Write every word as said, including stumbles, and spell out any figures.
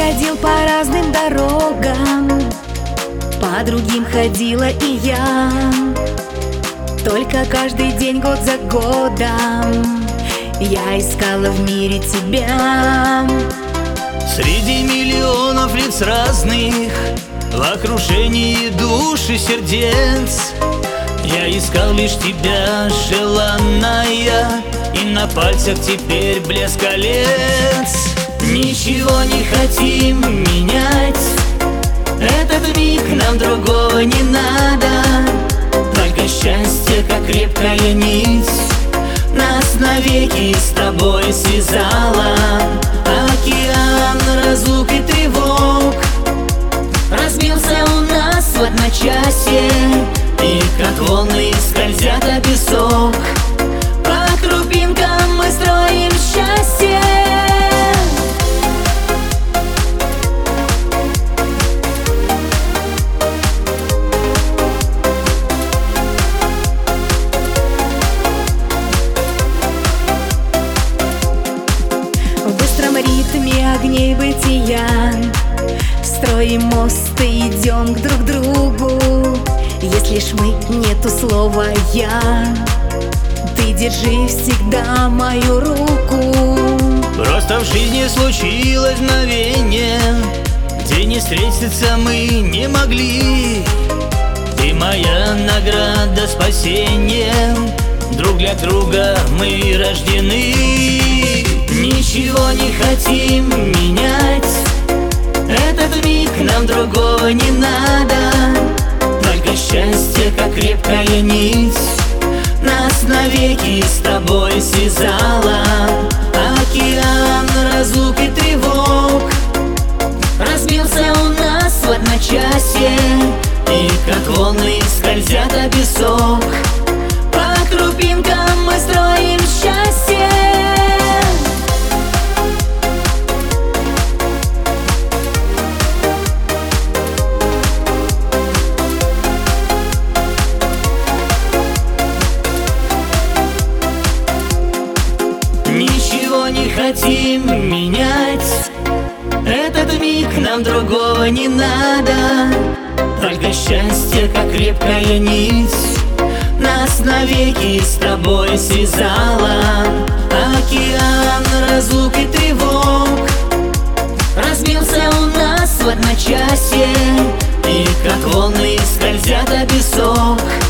ходил по разным дорогам, по другим ходила и я. Только каждый день, год за годом, я искала в мире тебя. Среди миллионов лиц разных, в окружении душ и сердец, я искал лишь тебя, желанная, и на пальцах теперь блеск колец. Ничего не хотим менять, этот миг нам другого не надо. Только счастье, как крепкая нить, нас навеки с тобой связала. Океан разлук и тревог разбился у нас в одночасье, и как волны скользят о песок, по крупинкам мы строим счастье. В быстром ритме огней бытия строим мост и идем к друг другу. Есть лишь мы, нету слова «я», ты держи всегда мою руку. Просто в жизни случилось мгновение, где не встретиться мы не могли. Ты моя награда спасения, друг для друга мы рождены. Ничего не хотим менять, этот миг нам другого не надо. Только счастье, как крепкая нить, нас навеки с тобой связала. Океан разлук и тревог разбился у нас в одночасье, и как волны скользят о песок, по крупинкам мы строим счастье. Ничего не хотим менять, этот миг нам другого не надо. Только счастье, как крепкая нить, нас навеки с тобой связала. Океан разлук и тревог разбился у нас в одночасье, и как волны скользят о песок,